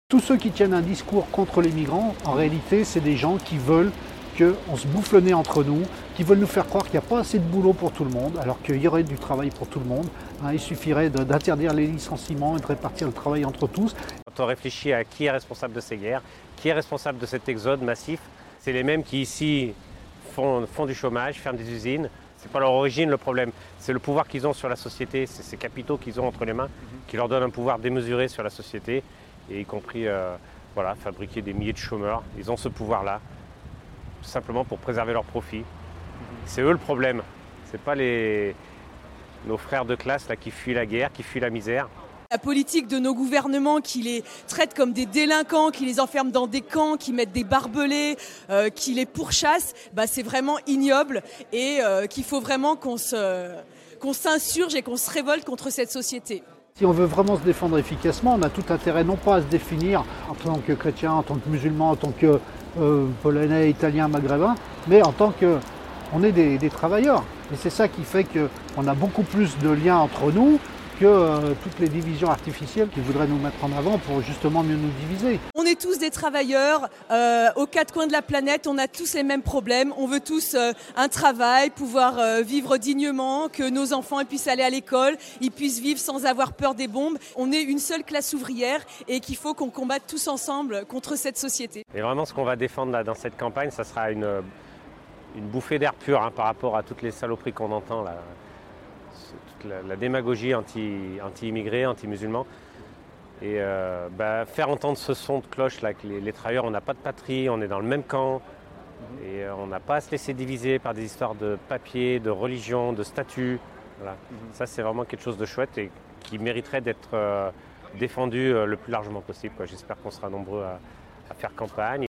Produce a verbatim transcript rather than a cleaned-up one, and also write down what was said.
Tous ceux qui tiennent un discours contre les migrants, en réalité, c'est des gens qui veulent qu'on se bouffe le nez entre nous, qui veulent nous faire croire qu'il n'y a pas assez de boulot pour tout le monde, alors qu'il y aurait du travail pour tout le monde. Hein, il suffirait de, d'interdire les licenciements et de répartir le travail entre tous. Quand on réfléchit à qui est responsable de ces guerres, qui est responsable de cet exode massif, c'est les mêmes qui ici font, font du chômage, ferment des usines. Ce n'est pas leur origine le problème, c'est le pouvoir qu'ils ont sur la société, c'est ces capitaux qu'ils ont entre les mains qui leur donnent un pouvoir démesuré sur la société, et y compris euh, voilà, fabriquer des milliers de chômeurs. Ils ont ce pouvoir-là, tout simplement pour préserver leurs profits. C'est eux le problème, ce n'est pas les, nos frères de classe là, qui fuient la guerre, qui fuient la misère. La politique de nos gouvernements qui les traitent comme des délinquants, qui les enferment dans des camps, qui mettent des barbelés, euh, qui les pourchassent, bah c'est vraiment ignoble et euh, qu'il faut vraiment qu'on se, qu'on s'insurge et qu'on se révolte contre cette société. Si on veut vraiment se défendre efficacement, on a tout intérêt non pas à se définir en tant que chrétien, en tant que musulman, en tant que euh, polonais, italien, maghrébin, mais en tant que on est des, des travailleurs. Et c'est ça qui fait qu'on a beaucoup plus de liens entre nous que euh, toutes les divisions artificielles qui voudraient nous mettre en avant pour justement mieux nous diviser. On est tous des travailleurs, euh, aux quatre coins de la planète, on a tous les mêmes problèmes. On veut tous euh, un travail, pouvoir euh, vivre dignement, que nos enfants ils puissent aller à l'école, ils puissent vivre sans avoir peur des bombes. On est une seule classe ouvrière et qu'il faut qu'on combatte tous ensemble contre cette société. Et vraiment ce qu'on va défendre là, dans cette campagne, ça sera une, une bouffée d'air pur hein, par rapport à toutes les saloperies qu'on entend là. Toute la, la démagogie anti, anti-immigrés, anti-musulmans. Et euh, bah, faire entendre ce son de cloche là, que les, les travailleurs, on n'a pas de patrie, on est dans le même camp. Et euh, on n'a pas à se laisser diviser par des histoires de papier, de religion, de statut. Voilà. Mm-hmm. Ça, c'est vraiment quelque chose de chouette et qui mériterait d'être euh, défendu euh, le plus largement possible, quoi. J'espère qu'on sera nombreux à, à faire campagne.